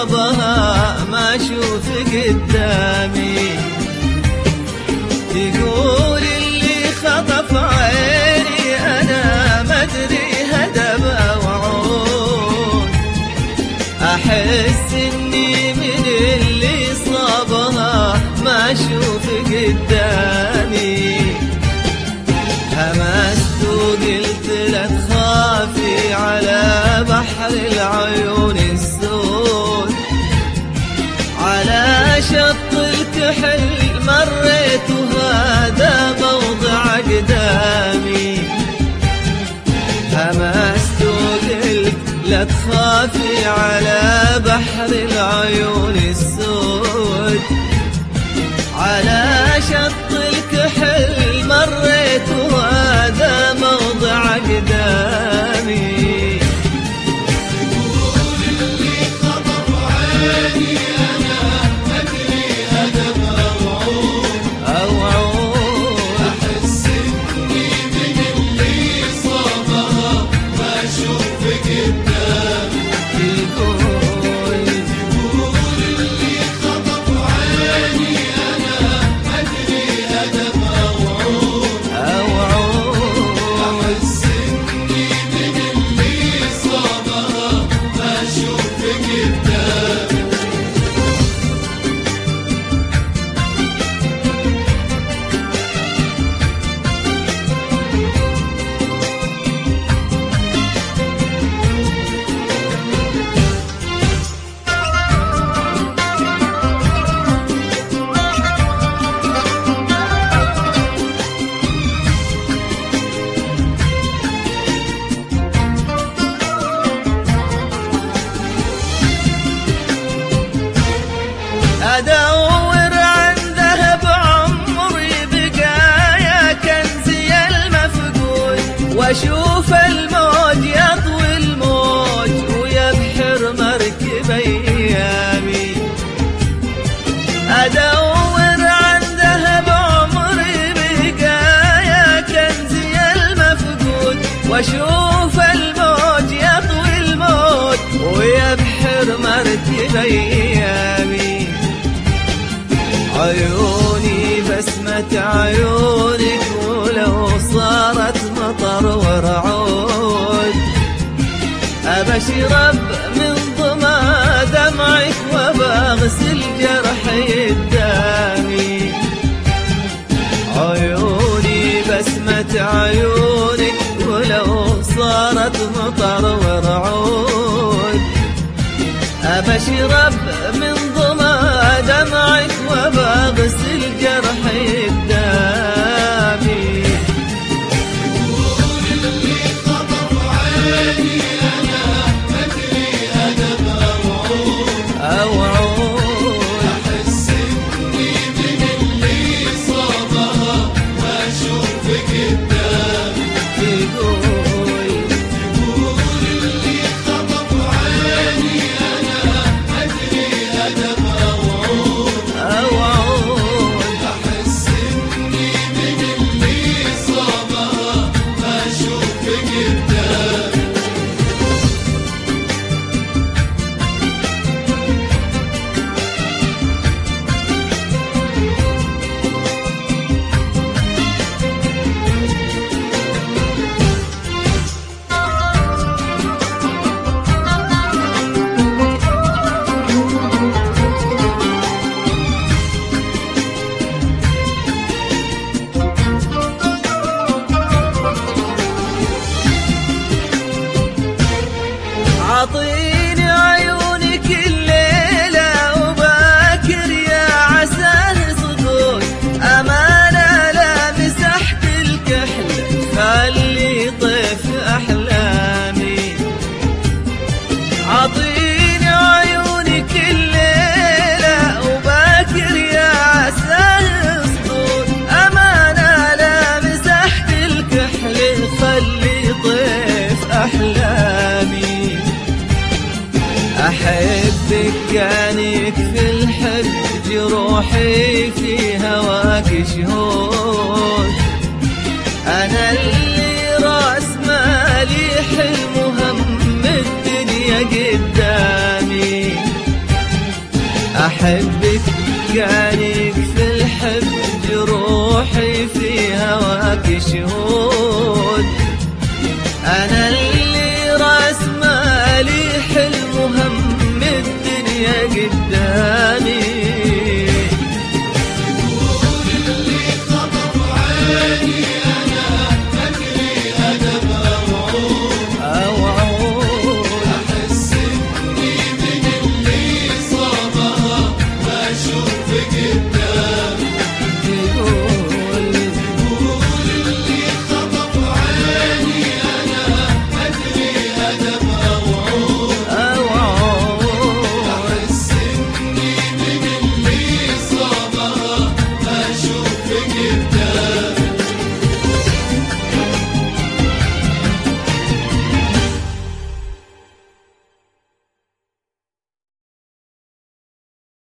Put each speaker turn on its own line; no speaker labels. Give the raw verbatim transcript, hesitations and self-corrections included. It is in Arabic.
صابها ما اشوف قدامي. تقول اللي خطف عيني انا مدري هدب او عود، احس اني من اللي صابها ما اشوف قدامي. همست وقلت لا تخافي على بحر العيون السود، على شط الكحل مريت وهذا موضع قدامي. همست وقلت لا تخافي على بحر العيون السود، على شط الكحل مريت وهذا موضع قدامي.
تقول اللي خطف عيني انا مدري هدف او عود،
أو عود
احس اني من اللي صابها ما اشوف قدامي.
تقول
تقول اللي خطف عيني انا مدري هدف او عود،
أو عود
احس اني من اللي صابها ما اشوف قدامي.
أدور عن ذهب عمري بقايا كنزي المفقود، واشوف الموج يطوي الموج ويبحر مركب ايامي. ادور عن ذهب عمري بقايا كنزي المفقود، واشوف الموج يطوي الموج ويبحر مركب ايامي. عيوني بسمة عيونك ولو صارت مطر ورعود، أبشرب من ضما دمعك وبغسل جرحي الدامي. عيوني بسمة عيونك ولو صارت مطر ورعود، أبشرب من ضما دمعك وبغسل جرحي الدامي.
تقول اللي خطف عيني انا مدري هدف او عود،
أو عود
احس اني من اللي صابها ما اشوف قدامي.
تقول
تقول اللي خطف عيني انا مدري هدف او عود،
أو عود
احس اني من اللي صابها ما اشوف قدامي.
عطيني عيونك الليلة وباكر يا عساه صدود، أمانة لا مسحت الكحل خلي طيف أحلامي. عطيني عيونك الليلة وباكر يا عساه صدود، أمانة لا مسحت الكحل خلي طيف أحلامي. أحبك كان يكفي الحب جروحي في هواك شهود، أنا اللي راس مالي حلم هم الدنيا قدامي. أحبك كان يكفي الحب جروحي في هواك شهور.